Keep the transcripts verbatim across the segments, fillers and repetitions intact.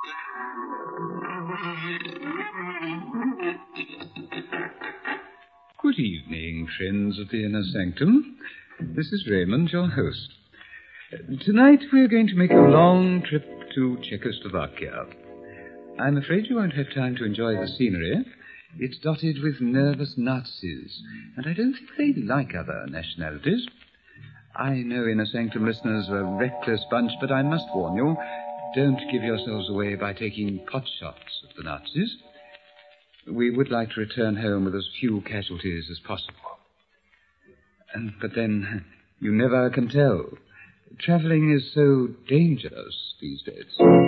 Good evening, friends of the Inner Sanctum. This is Raymond, your host. Tonight we're going to make a long trip to Czechoslovakia. I'm afraid you won't have time to enjoy the scenery. It's dotted with nervous Nazis, and I don't think they like other nationalities. I know Inner Sanctum listeners are a reckless bunch, but I must warn you, don't give yourselves away by taking pot shots at the Nazis. We would like to return home with as few casualties as possible. And, but then, you never can tell. Travelling is so dangerous these days.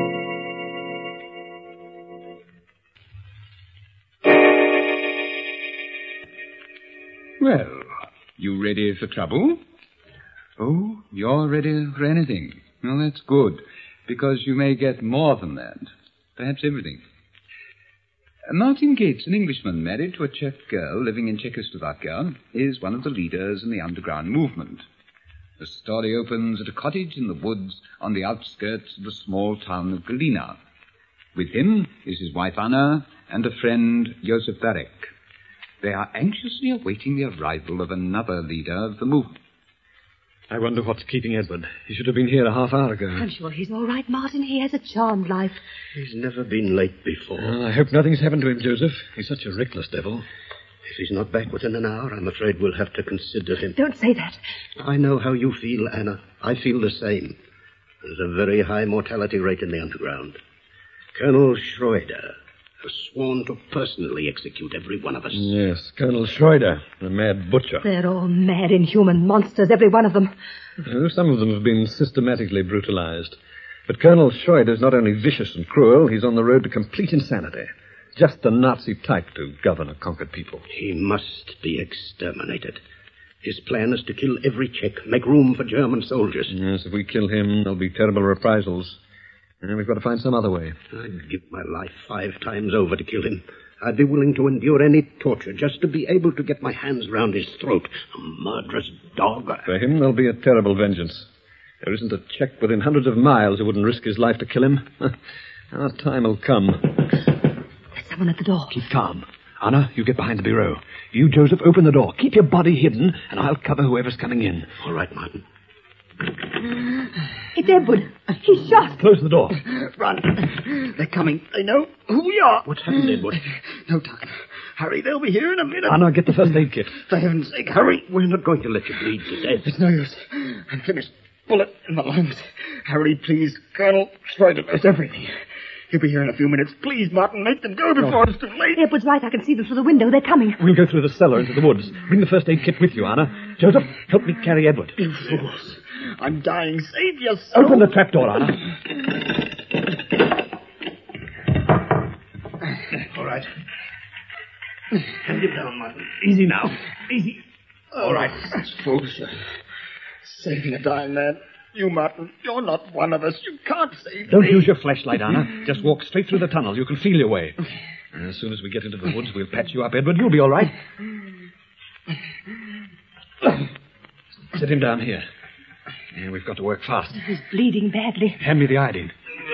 Well, you ready for trouble? Oh, you're ready for anything. Well, that's good, because you may get more than that. Perhaps everything. Martin Gates, an Englishman married to a Czech girl living in Czechoslovakia, is one of the leaders in the underground movement. The story opens at a cottage in the woods on the outskirts of the small town of Galina. With him is his wife Anna and a friend, Josef Barek. They are anxiously awaiting the arrival of another leader of the movement. I wonder what's keeping Edward. He should have been here a half hour ago. I'm sure he's all right, Martin. He has a charmed life. He's never been late before. Uh, I hope nothing's happened to him, Joseph. He's such a reckless devil. If he's not back within an hour, I'm afraid we'll have to consider him. Don't say that. I know how you feel, Anna. I feel the same. There's a very high mortality rate in the underground. Colonel Schroeder has sworn to personally execute every one of us. Yes, Colonel Schroeder, the mad butcher. They're all mad, inhuman monsters, every one of them. Oh, some of them have been systematically brutalized. But Colonel Schroeder's not only vicious and cruel, he's on the road to complete insanity. Just the Nazi type to govern a conquered people. He must be exterminated. His plan is to kill every Czech, make room for German soldiers. Yes, if we kill him, there'll be terrible reprisals. And we've got to find some other way. I'd give my life five times over to kill him. I'd be willing to endure any torture just to be able to get my hands round his throat. A murderous dog. For him, there'll be a terrible vengeance. There isn't a Czech within hundreds of miles who wouldn't risk his life to kill him. Our time will come. There's someone at the door. Keep calm. Anna, you get behind the bureau. You, Joseph, open the door. Keep your body hidden, and I'll cover whoever's coming in. All right, Martin. It's Edward. He's shot. Close the door. Run. They're coming. They know who we are. What's happened, Edward? No time. Hurry, they'll be here in a minute. Anna, get the first aid kit. For heaven's sake, hurry. We're not going to let you bleed to death. It's no use. I'm finished. Bullet in my lungs. Hurry, please. Colonel Schroeder knows everything. He'll be here in a few minutes. Please, Martin, make them go before it's too late. Edward's right. I can see them through the window. They're coming. We'll go through the cellar into the woods. Bring the first aid kit with you, Anna. Joseph, help me carry Edward. You fools. I'm dying. Save yourself. Open the trapdoor, Anna. All right. Hand him down, Martin. Easy now. Easy. All right. That's fools. Saving a dying man. You, Martin, you're not one of us. You can't save Don't me. use your flashlight, Anna. Just walk straight through the tunnel. You can feel your way. And as soon as we get into the woods, we'll patch you up, Edward. You'll be all right. Sit him down here. Yeah, we've got to work fast. He's bleeding badly. Hand me the iodine.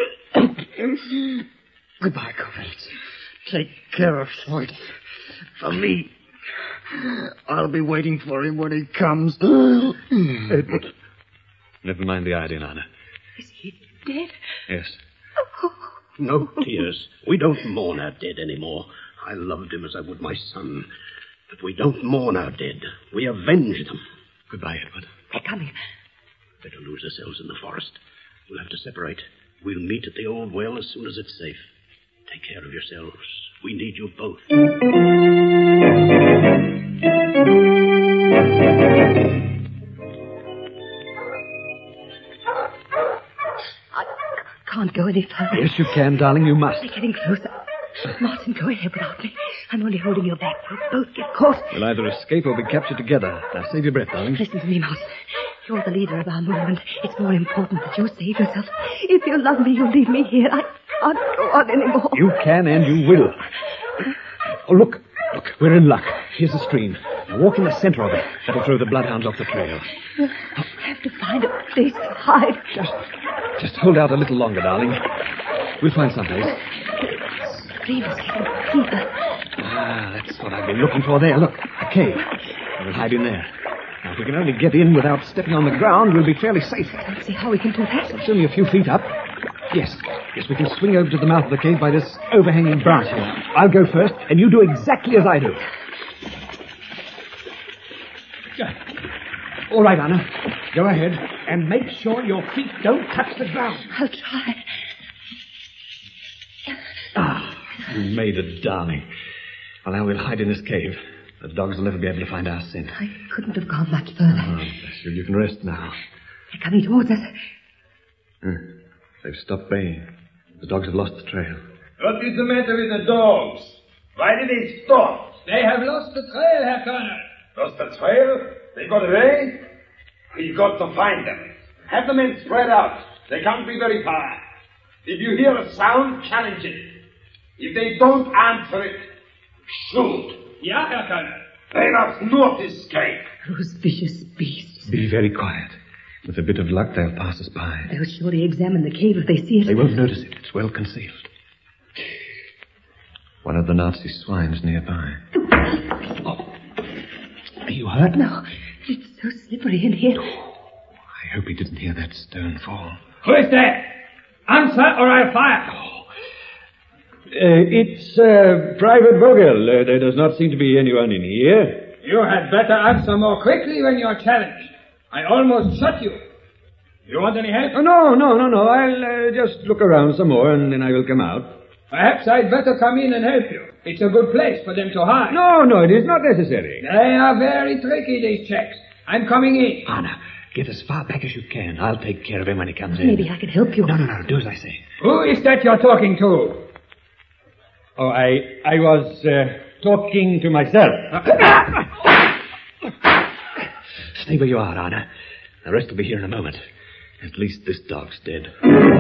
Goodbye, comrades. Take care of Schroeder. For me. I'll be waiting for him when he comes. Edward. Never mind the iodine, Anna. Is he dead? Yes. No tears. We don't mourn our dead anymore. I loved him as I would my son. But we don't mourn our dead. We avenge them. Goodbye, Edward. They're coming. Better lose ourselves in the forest. We'll have to separate. We'll meet at the old well as soon as it's safe. Take care of yourselves. We need you both. I can't go any further. Yes, you can, darling. You must. They're getting closer. Martin, go ahead without me. I'm only holding you back. We'll both get caught. We'll either escape or be captured together. Now, save your breath, darling. Listen to me, Martin. You're the leader of our movement. It's more important that you save yourself. If you love me, you'll leave me here. I can't go on anymore. You can and you will. Oh, look. Look, we're in luck. Here's the stream. Now walk in the center of it. That'll throw the bloodhounds off the trail. We'll have to find a place to hide. Just, just hold out a little longer, darling. We'll find some place. Stream is getting deeper. Ah, that's what I've been looking for there. Look, a cave. We'll hide in there. Now, if we can only get in without stepping on the ground, we'll be fairly safe. I don't see how we can do that. It's only a few feet up. Yes. Yes, we can swing over to the mouth of the cave by this overhanging branch here. I'll go first, and you do exactly as I do. All right, Anna. Go ahead, and make sure your feet don't touch the ground. I'll try. Ah, you made it, darling. Well, now we'll hide in this cave. The dogs will never be able to find our scent. I couldn't have gone much further. Oh, bless you. You can rest now. They're coming towards us. Hmm. They've stopped baying. The dogs have lost the trail. What is the matter with the dogs? Why did they stop? They have lost the trail, Herr Colonel. Lost the trail? They got away? We've got to find them. Have the men spread out. They can't be very far. If you hear a sound, challenge it. If they don't answer it, shoot. Ja, Herr Colonel. They must not escape. Those vicious beasts. Be very quiet. With a bit of luck, they'll pass us by. They'll surely examine the cave if they see it. They won't notice it. It's well concealed. One of the Nazi swines nearby. Oh. Are you hurt? No. It's so slippery in here. I hope he didn't hear that stone fall. Who is there? Answer or I'll fire. Oh. Uh, it's uh, Private Vogel. Uh, there does not seem to be anyone in here. You had better answer more quickly when you're challenged. I almost shot you. You want any help? Oh, no, no, no, no. I'll uh, just look around some more and then I will come out. Perhaps I'd better come in and help you. It's a good place for them to hide. No, no, it is not necessary. They are very tricky, these Czechs. I'm coming in. Anna, get as far back as you can. I'll take care of him when he comes in. Maybe I can help you. No, no, no. Do as I say. Who is that you're talking to? Oh, I I was uh, talking to myself. Stay where you are, Anna. The rest will be here in a moment. At least this dog's dead.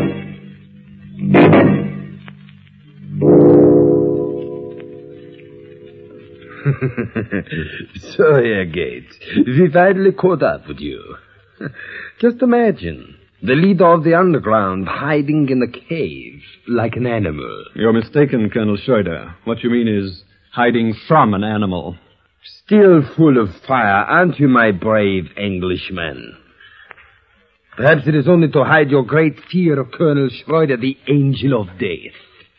So, Herr Gates, we finally caught up with you. Just imagine, the leader of the underground hiding in a cave like an animal. You're mistaken, Colonel Schroeder. What you mean is hiding from an animal. Still full of fire, aren't you, my brave Englishman? Perhaps it is only to hide your great fear of Colonel Schroeder, the angel of death.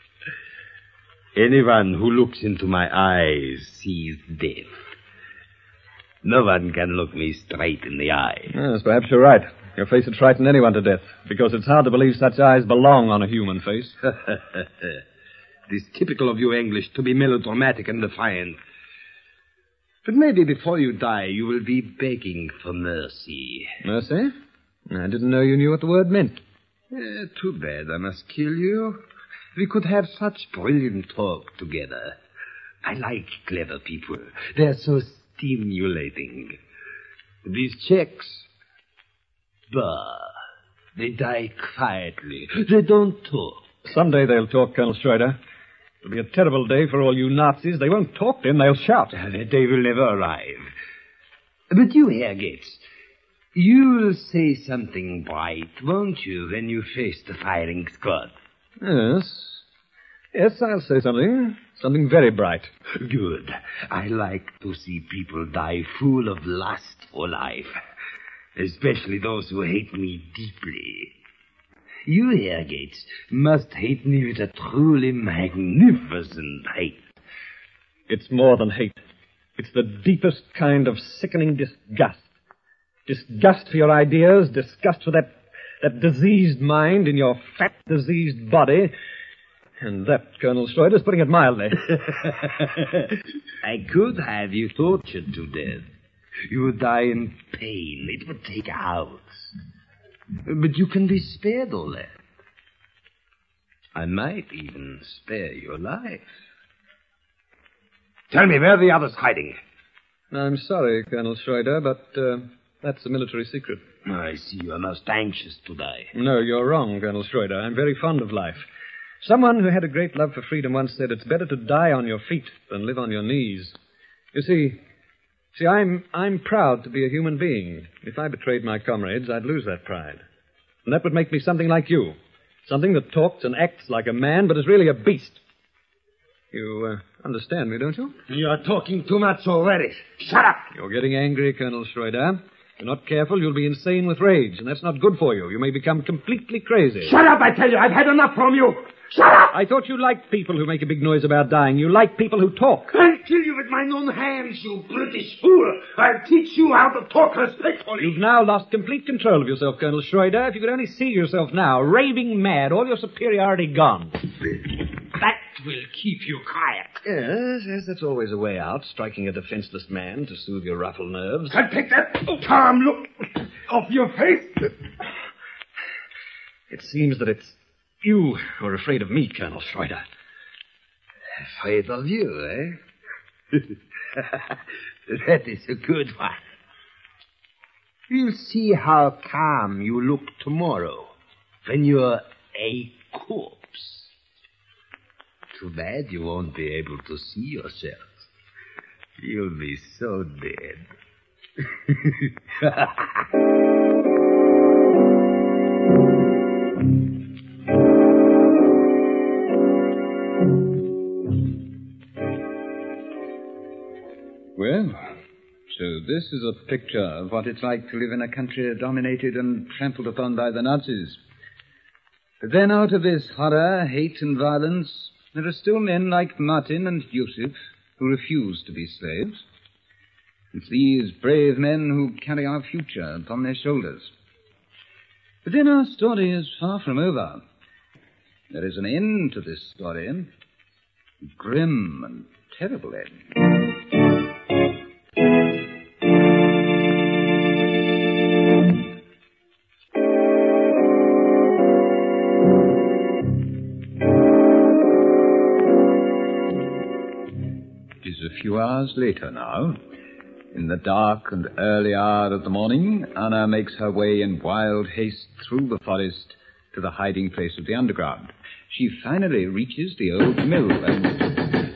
Anyone who looks into my eyes sees death. No one can look me straight in the eye. Yes, perhaps you're right. Your face would frighten anyone to death, because it's hard to believe such eyes belong on a human face. It is typical of you English to be melodramatic and defiant. But maybe before you die, you will be begging for mercy. Mercy? I didn't know you knew what the word meant. Eh, too bad I must kill you. We could have such brilliant talk together. I like clever people. They're so stimulating. These Czechs, bah, they die quietly. They don't talk. Someday they'll talk, Colonel Schroeder. It'll be a terrible day for all you Nazis. They won't talk then, they'll shout. Uh, that day will never arrive. But you, Herr Gates, you'll say something bright, won't you, when you face the firing squad? Yes. Yes, I'll say something. Something very bright. Good. I like to see people die full of lust for life. Especially those who hate me deeply. You, Herr Gates, must hate me with a truly magnificent hate. It's more than hate. It's the deepest kind of sickening disgust. Disgust for your ideas, disgust for that, that diseased mind in your fat, diseased body. And that, Colonel Schroeder's putting it mildly. I could have you tortured to death. You would die in pain. It would take hours. But you can be spared all that. I might even spare your life. Tell me, where are the others hiding? I'm sorry, Colonel Schroeder, but uh, that's a military secret. I see you are most anxious to die. No, you're wrong, Colonel Schroeder. I'm very fond of life. Someone who had a great love for freedom once said it's better to die on your feet than live on your knees. You see, see, I'm I'm proud to be a human being. If I betrayed my comrades, I'd lose that pride. And that would make me something like you. Something that talks and acts like a man, but is really a beast. You uh, understand me, don't you? You are talking too much already. Shut up! You're getting angry, Colonel Schroeder. If you're not careful, you'll be insane with rage, and that's not good for you. You may become completely crazy. Shut up, I tell you. I've had enough from you. Shut up! I thought you liked people who make a big noise about dying. You like people who talk. I'll kill you with my own hands, you British fool. I'll teach you how to talk respectfully. You've now lost complete control of yourself, Colonel Schroeder. If you could only see yourself now, raving mad, all your superiority gone. That will keep you quiet. Yes, yes, that's always a way out, striking a defenseless man to soothe your ruffled nerves. I'll take that calm look off your face. It seems that it's you who are afraid of me, Colonel Schroeder. Afraid of you, eh? That is a good one. We'll see how calm you look tomorrow when you're a corpse. Too bad you won't be able to see yourself. You'll be so dead. Well, so this is a picture of what it's like to live in a country dominated and trampled upon by the Nazis. But then out of this horror, hate, and violence, there are still men like Martin and Joseph who refuse to be slaves. It's these brave men who carry our future upon their shoulders. But then our story is far from over. There is an end to this story, a grim and terrible end. A few hours later now. In the dark and early hour of the morning, Anna makes her way in wild haste through the forest to the hiding place of the underground. She finally reaches the old mill and...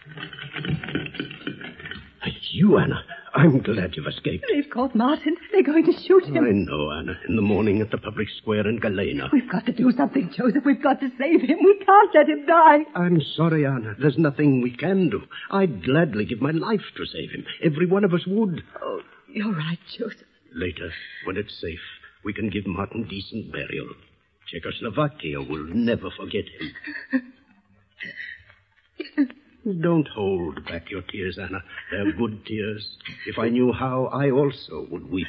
It's you, Anna. I'm glad you've escaped. They've caught Martin. They're going to shoot him. I know, Anna. In the morning at the public square in Galena. We've got to do something, Joseph. We've got to save him. We can't let him die. I'm sorry, Anna. There's nothing we can do. I'd gladly give my life to save him. Every one of us would. Oh, you're right, Joseph. Later, when it's safe, we can give Martin decent burial. Czechoslovakia will never forget him. Don't hold back your tears, Anna. They're good tears. If I knew how, I also would weep.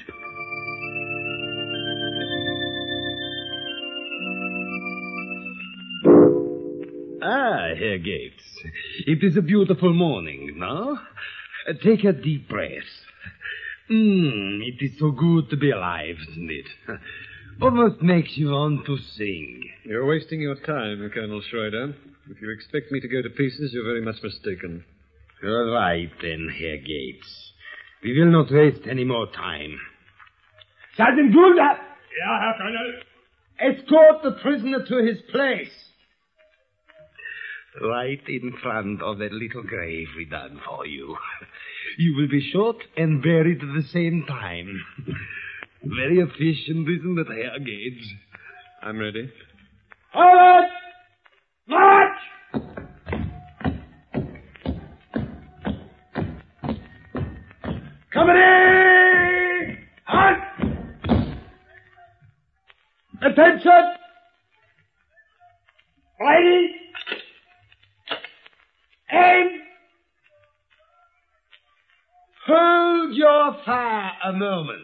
Ah, Herr Gates. It is a beautiful morning, no? Uh, take a deep breath. Mmm, it is so good to be alive, isn't it? Almost makes you want to sing. You're wasting your time, Colonel Schroeder. If you expect me to go to pieces, you're very much mistaken. You're right, then, Herr Gates. We will not waste any more time. Sergeant Gulda! Ja, Herr Colonel. Escort the prisoner to his place. Right in front of that little grave we done for you. You will be shot and buried at the same time. Very efficient, isn't it, Herr Gates? I'm ready. Forward! March! Company! Halt! Attention! Ready! Aim! Hold your fire a moment.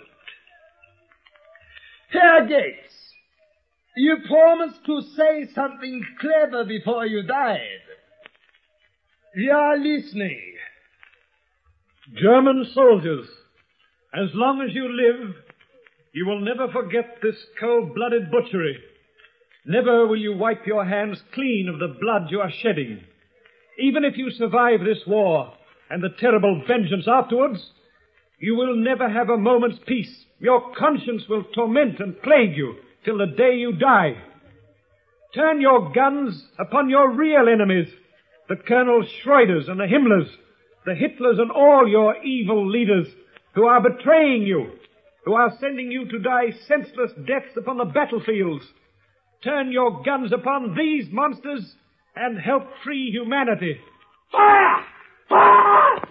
Herr Gates, you promised to say something clever before you died. We are listening. German soldiers, as long as you live, you will never forget this cold-blooded butchery. Never will you wipe your hands clean of the blood you are shedding. Even if you survive this war and the terrible vengeance afterwards, you will never have a moment's peace. Your conscience will torment and plague you till the day you die. Turn your guns upon your real enemies, the Colonel Schroeders and the Himmlers, the Hitlers and all your evil leaders who are betraying you, who are sending you to die senseless deaths upon the battlefields. turn your guns upon these monsters and help free humanity. Fire! Fire!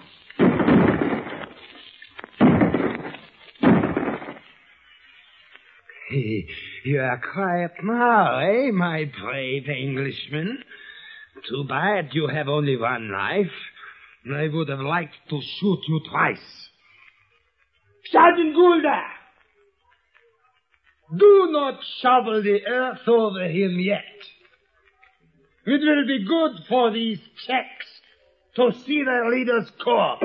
You are quiet now, eh, my brave Englishman? Too bad you have only one knife. I would have liked to shoot you twice. Sergeant Goulda! Do not shovel the earth over him yet. It will be good for these Czechs to see their leader's corpse.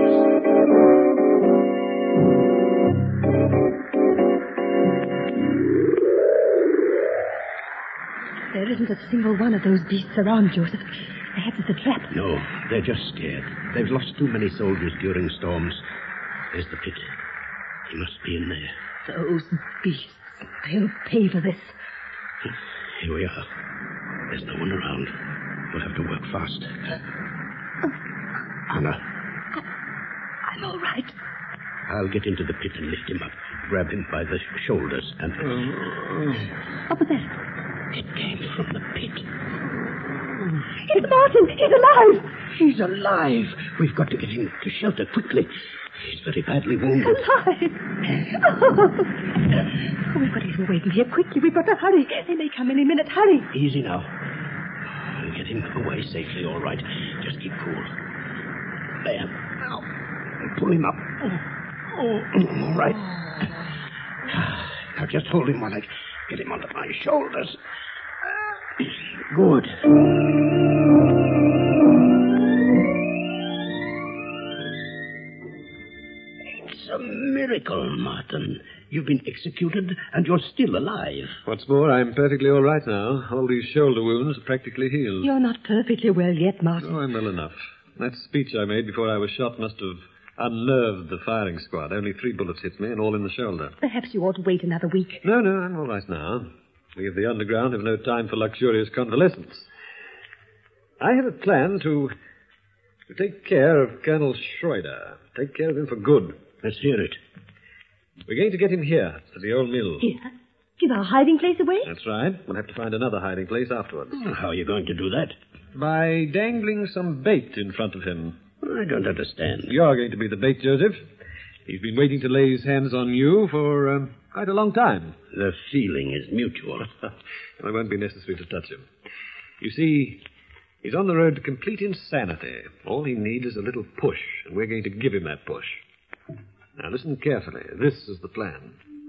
There isn't a single one of those beasts around, Joseph. Perhaps it's a trap. No, they're just scared. They've lost too many soldiers during storms. There's the pit. He must be in there. Those beasts. They'll pay for this. Here we are. There's no one around. We'll have to work fast. Anna. I'm all right. I'll get into the pit and lift him up. Grab him by the shoulders and... What was that? It came from the pit. It's Martin! He's alive! He's alive! We've got to get him to shelter quickly. He's very badly wounded. Alive! Oh. Oh, we've got to get him away from here quickly. We've got to hurry. They may come any minute. Hurry! Easy now. We'll get him away safely, all right. Just keep cool. There. Now, pull him up. Oh, all right. Now just hold him while I get him onto my shoulders. Good. It's a miracle, Martin. You've been executed and you're still alive. What's more, I'm perfectly all right now. All these shoulder wounds are practically healed. You're not perfectly well yet, Martin. Oh, I'm well enough. That speech I made before I was shot must have unnerved the firing squad. Only three bullets hit me and all in the shoulder. Perhaps you ought to wait another week. No, no, I'm all right now. We of the underground have no time for luxurious convalescence. I have a plan to, to take care of Colonel Schroeder. Take care of him for good. Let's hear it. We're going to get him here, to the old mill. Here? Give our hiding place away? That's right. We'll have to find another hiding place afterwards. How are you going to do that? By dangling some bait in front of him. I don't understand. You're going to be the bait, Joseph. He's been waiting to lay his hands on you for um, quite a long time. The feeling is mutual. It won't be necessary to touch him. You see, he's on the road to complete insanity. All he needs is a little push, and we're going to give him that push. Now, listen carefully. This is the plan.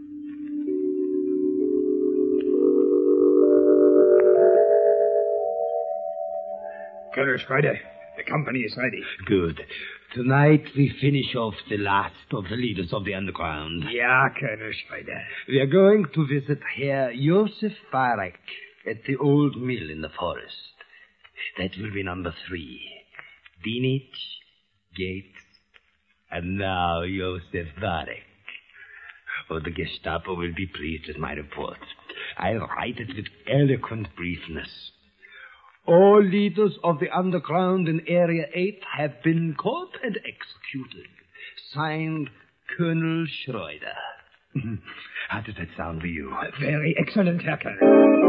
Colonel Schroeder, the company is ready. Good. Tonight we finish off the last of the leaders of the underground. Yeah, Colonel Schroeder. We are going to visit Herr Josef Barek at the old mill in the forest. That will be number three. Dinich, Gates, and now Josef Barek. Oh, the Gestapo will be pleased with my report. I'll write it with eloquent briefness. All leaders of the underground in Area eight have been caught and executed. Signed, Colonel Schroeder. How does that sound to you? Very excellent, Herr Colonel.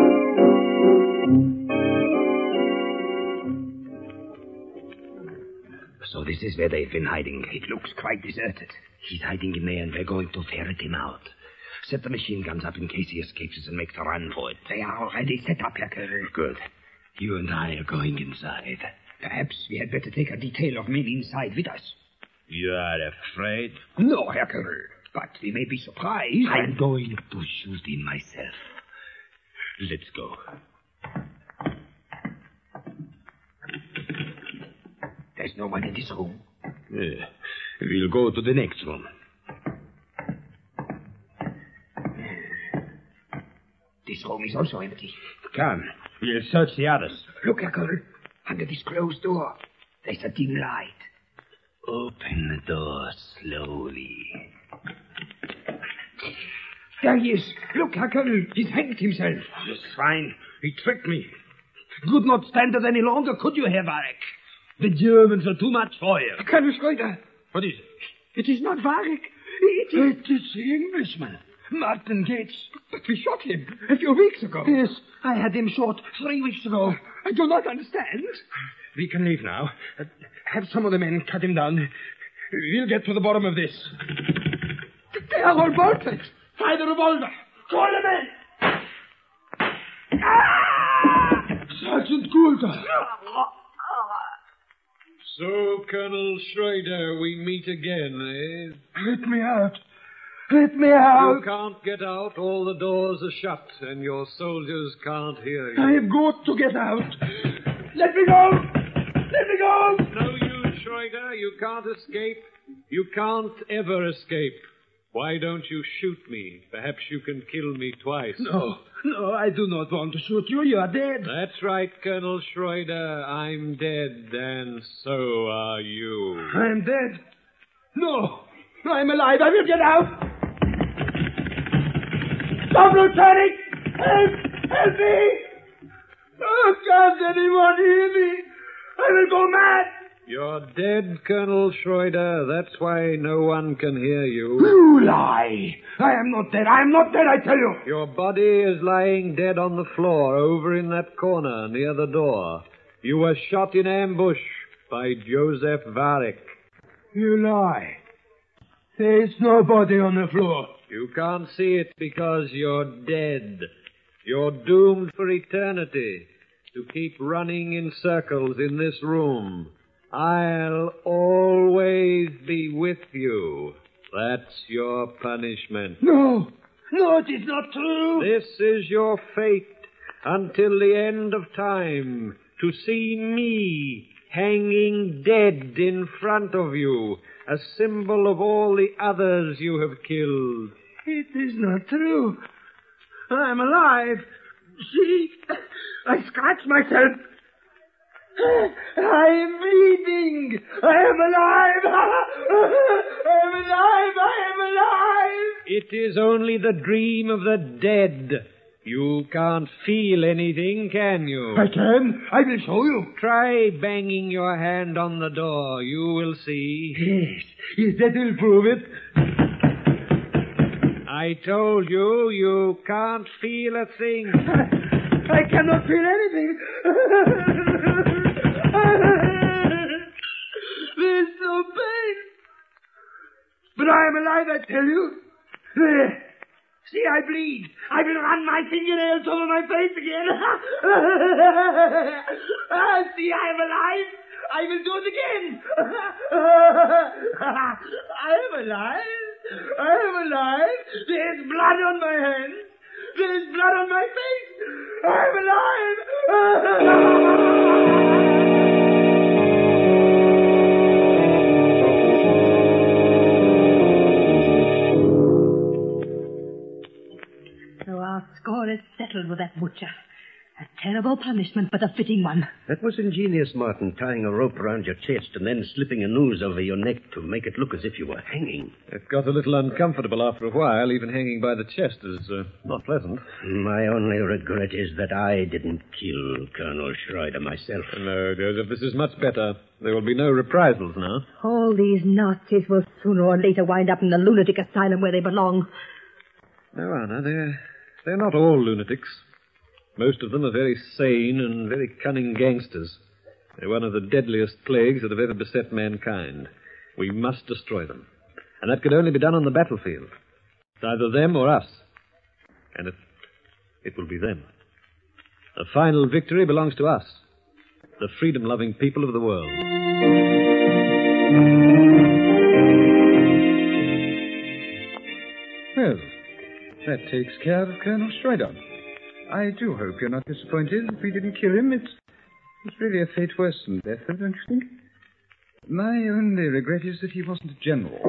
So this is where they've been hiding. It looks quite deserted. He's hiding in there, and we're going to ferret him out. Set the machine guns up in case he escapes us and makes a run for it. They are already set up, Herr Colonel. Good. You and I are going inside. Perhaps we had better take a detail of men inside with us. You are afraid? No, Herr Colonel. But we may be surprised. I'm and... going to shoot him myself. Let's go. There's no one in this room. Yeah. We'll go to the next room. This room is also empty. Come. We'll search the others. Look, Herr Colonel. Under this closed door, there's a dim light. Open the door slowly. There he is. Look, Herr Colonel. He's hanged himself. This swine. He tricked me. Could not stand it any longer, could you, Herr Warek? The Germans are too much for you. Colonel Schroeder. What is it? It is not Warek. It is... It is the Englishman. Martin Gates. But we shot him a few weeks ago. Yes, I had him shot three weeks ago. I do not understand. We can leave now. Uh, have some of the men cut him down. We'll get to the bottom of this. They are all bolted. Fire the revolver. Call the men. Ah! Sergeant Goulder. So, Colonel Schroeder, we meet again, eh? Let me out. Let me out. You can't get out. All the doors are shut, and your soldiers can't hear you. I've got to get out. Let me go. Let me go. No, you, Schroeder. You can't escape. You can't ever escape. Why don't you shoot me? Perhaps you can kill me twice. No, no, I do not want to shoot you. You are dead. That's right, Colonel Schroeder. I'm dead, and so are you. I'm dead. No, I'm alive. I will get out. Stop, Lieutenant! Help! Help me! Oh, can't anyone hear me? I will go mad. You're dead, Colonel Schroeder. That's why no one can hear you. You lie. I am not dead. I am not dead, I tell you. Your body is lying dead on the floor over in that corner near the door. You were shot in ambush by Joseph Varick. You lie. There is no body on the floor. You can't see it because you're dead. You're doomed for eternity to keep running in circles in this room. I'll always be with you. That's your punishment. No, no, it is not true. This is your fate until the end of time, to see me hanging dead in front of you, a symbol of all the others you have killed. It is not true. I'm alive. See, I scratched myself. I am bleeding. I am alive. I am alive. I am alive. It is only the dream of the dead. You can't feel anything, can you? I can. I will show you. Try banging your hand on the door. You will see. Yes, yes, that will prove it. I told you, you can't feel a thing. I, I cannot feel anything. There's no pain. But I am alive, I tell you. There. See, I bleed. I will run my fingernails over my face again. Ah, see, I am alive. I will do it again. I am alive. I am alive. There is blood on my hands. There is blood on my face. I am alive. So our score is settled with that butcher. A terrible punishment, but a fitting one. That was ingenious, Martin, tying a rope around your chest and then slipping a noose over your neck to make it look as if you were hanging. It got a little uncomfortable after a while. Even hanging by the chest is uh, not pleasant. My only regret is that I didn't kill Colonel Schroeder myself. No, Joseph, this is much better. There will be no reprisals now. All these Nazis will sooner or later wind up in the lunatic asylum where they belong. No, Anna, they're, they're not all lunatics. Most of them are very sane and very cunning gangsters. They're one of the deadliest plagues that have ever beset mankind. We must destroy them. And that can only be done on the battlefield. It's either them or us. And it, it will be them. The final victory belongs to us, the freedom-loving people of the world. Well, that takes care of Colonel Schroeder. I do hope you're not disappointed if we didn't kill him. It's, it's really a fate worse than death, don't you think? My only regret is that he wasn't a general.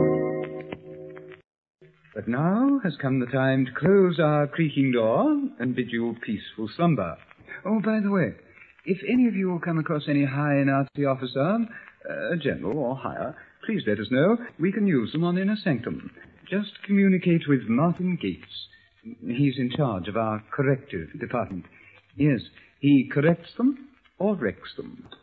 But now has come the time to close our creaking door and bid you peaceful slumber. Oh, by the way, if any of you come across any high Nazi officer, a general or higher, please let us know. We can use them on Inner Sanctum. Just communicate with Martin Gates. He's in charge of our corrective department. Yes, he corrects them or wrecks them.